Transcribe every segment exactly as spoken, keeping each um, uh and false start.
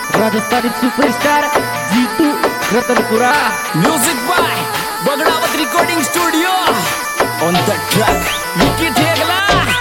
Rajasthani superstar Jeetu Ratanpura. Music by Bagdawat recording studio. On the track Vicky Thegla.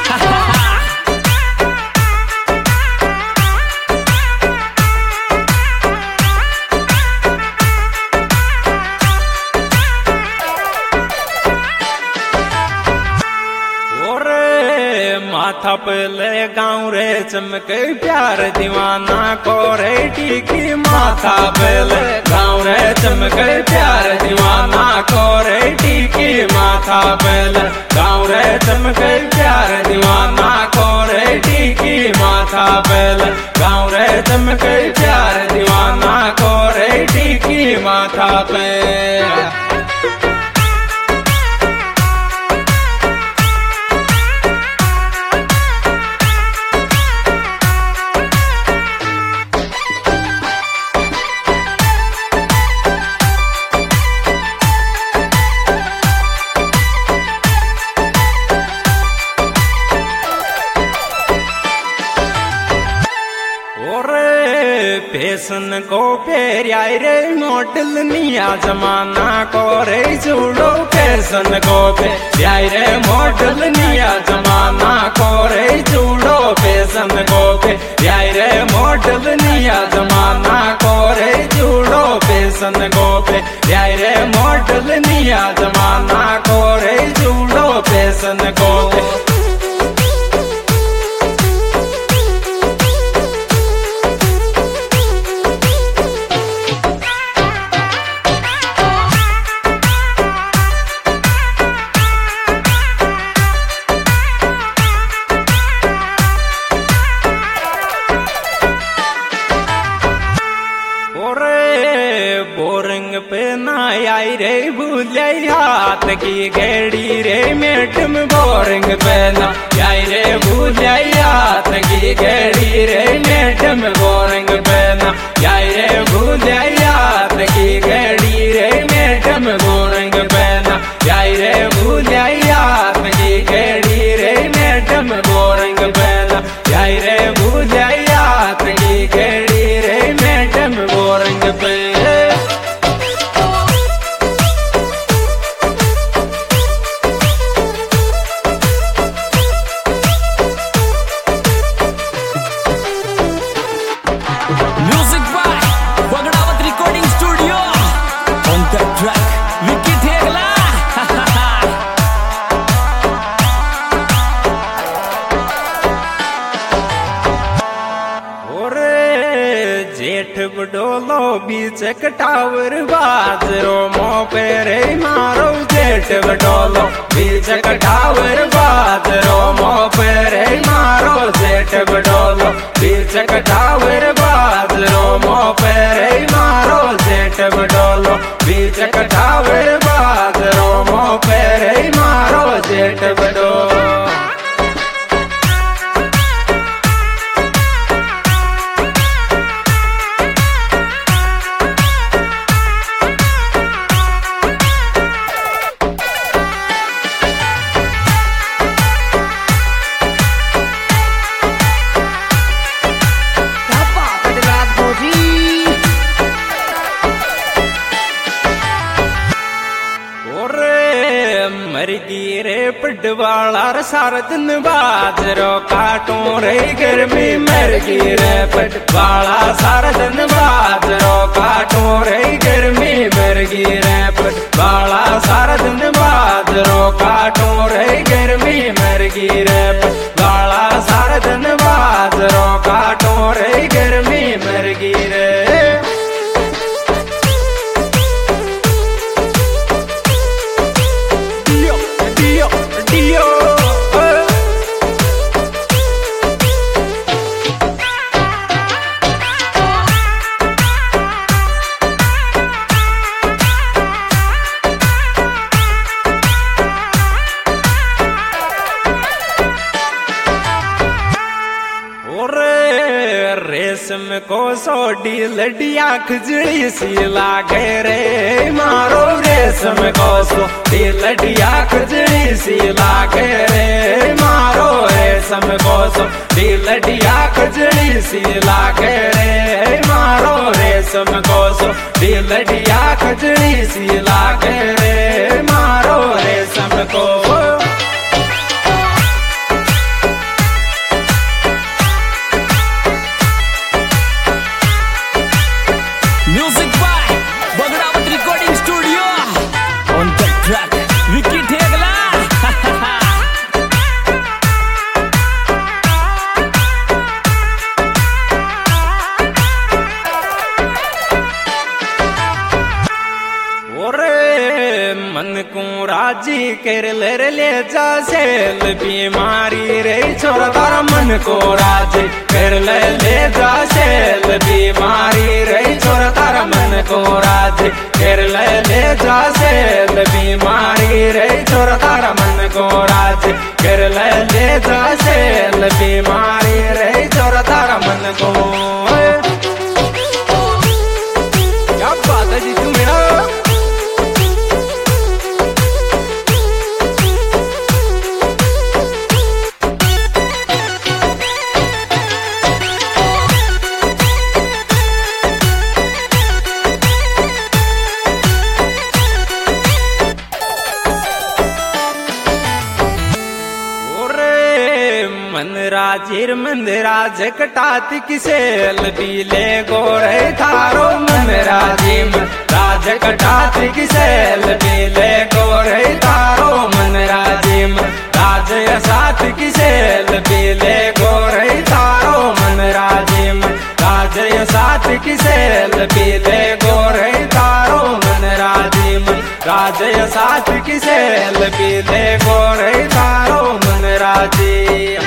माथा पहले गाँव रे चमके प्यार दीवाना को रे टीकी। माथा पहले गाँव रे चमके प्यार दीवाना को रे टीकी। माथा पहले गाँव रे चमके प्यार दीवाना को रे टीकी। माथा पहले गाँव रे चमके प्यार दीवाना को रे टीकी। माथा पे फैशन को फेरिया रे मॉडल निया जमाना को रे जुड़ो। फैशन को फेरिया रे मॉडल निया जमाना को रे जुड़ो। फैशन को फेरिया रे मॉडल निया जमाना को रे जुड़ो। फैशन को फेरिया रे मॉडल निया जमाना को रे जुड़ो। फैशन को बोरिंग पे ना आई रे भूले हाथ की गेड़ी रे मैडम। बोरिंग पे ना आई रे भूले हाथ की गेड़ी रे मैडम। बोरिंग पे ना आई रे भूले हाथ की गेड़ी रे मैडम। बोरिंग पे ना आई रे भूले हाथ की गेड़ी रे मैडम। बोरिंग पे ना आई रे भूले हाथ की गेड़ी रे मैडम। बोरिंग पे जेठ बडोलो बीच कटावर बाजरो मो पे रे मारो। जेठ बडोलो बीच कटावर बाजरो मो पे रे मारो। जेठ बडोलो बीच कटावर बाजरो मो पे रे मारो। जेठ बडोलो बीच कटावर बाजरो मो पे रे मारो। जेठ बडोलो मरगी रे पडवाला सारा दिन बाजरो काटो रे गर्मी। मरगी रे पडवाला सारा दिन बाजरो काटो रे गर्मी। मरगी रे पडवाला सारा दिन बाजरो काटो रे गर्मी। मरगी रे पडवाला सारा दिन बाजरो काटो रे गर्मी। मरगी रे रेशम को सोडी लडिया खजड़ी सी लागे रे मारो। रेशम को सोडी लडिया खजड़ी सी लागे रे मारो। रेशम को सोडी लडिया खजड़ी सी लागे रे मारो। रेशम को सो दिलडिया खजड़ी सी लागे रे मारो रेशम को। Music by Bagdawat recording studio on the track Vicky Thegla. मन को राजी कर ले ले जा सेल बीमारी रे छोरा तारा मन को राजी कर ले ले जा सेल बीमारी रे छोरा तारा मन को राजी कर ले ले जा सेल बीमारी रे छोरा तारा मन को राजी कर ले ले जा सेल बीमारी रे छोरा तारा मन को। क्या बात है जी तू मेरा मन राजीर मंदराज कटात किसेल पीले गोरे थारो मन राजीम राज कटात किसेल पीले गोरे थारो मन राजीम राज साथ किसेल पीले गोरे थारो मन राजीम राज साथ किसेल पीले गोरे थारो मन राजीम राज साथ किसेल पीले गोरे थारो मन राजीम।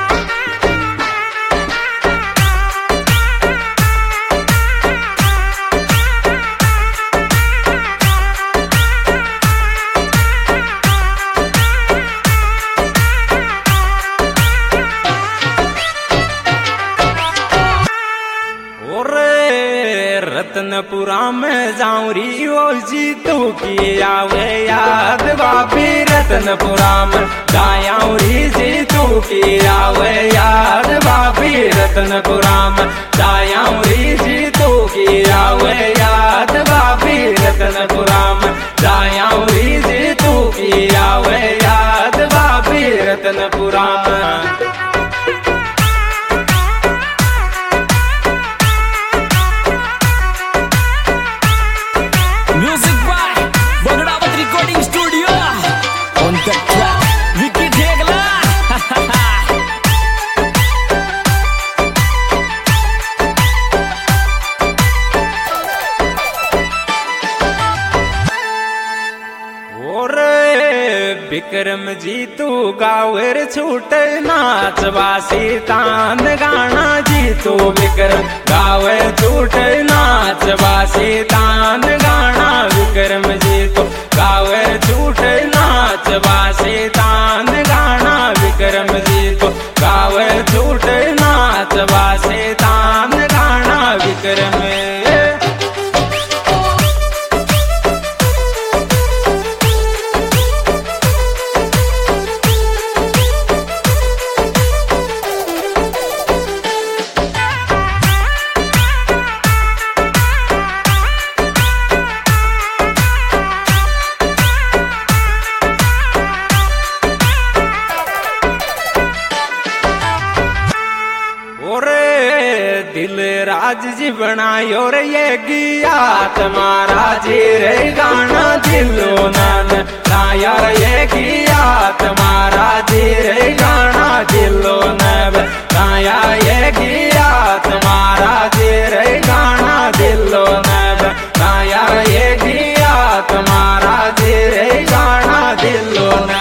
रत्नपुरा में जाऊं री ओ जी तू की आवे याद बापी रत्नपुरा में जाऊं री जी तू की आवे याद बापी रत्नपुरा में जाऊं री जी तू की आवे याद बापी रत्नपुरा में जाऊं री जी तू की आवे याद बापी रत्नपुरा में। Music by Bagdawat recording studio on the track Vicky Thegla. Vikram ji तू गावर छूट नाच बासी तान गाना जी तू विक्रम गावे छूट नाच बासी तान गाना विक्रम जी तू गावे छूट नाच बासी तान गाना विक्रम जी तू गावे छूट नाच बासी तान गाना विक्रम। दिल राज जी बनायो रे ये गिया तुम्हारा जी रे गाना दिलो नान नाया ये गिया तुम्हारा जी रे गाना दिलो नब नाया ये गिया तुम्हारा जी रे गाना दिलो नब नाया ये गिया तुम्हारा जी रे गाना दिलो नब।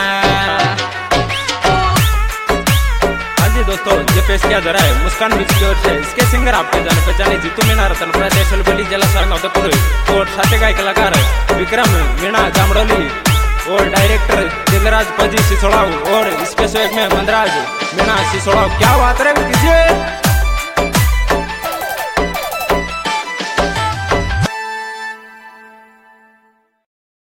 दोस्तों ये पेश किया जा रहा है मुस्कान म्यूजिक की ओर से। इसके सिंगर आपके जाने पहचाने जीतू मीना रतन प्रदेश बली जला सारंग और साथी गाय कलाकार विक्रम मीणा जामड़ोली और डायरेक्टर दिलराज पजी सिसोड़ाऊ और इसके सहयोग में मंदराज मीणा सिसोड़ाऊ। क्या बात है कीजिए।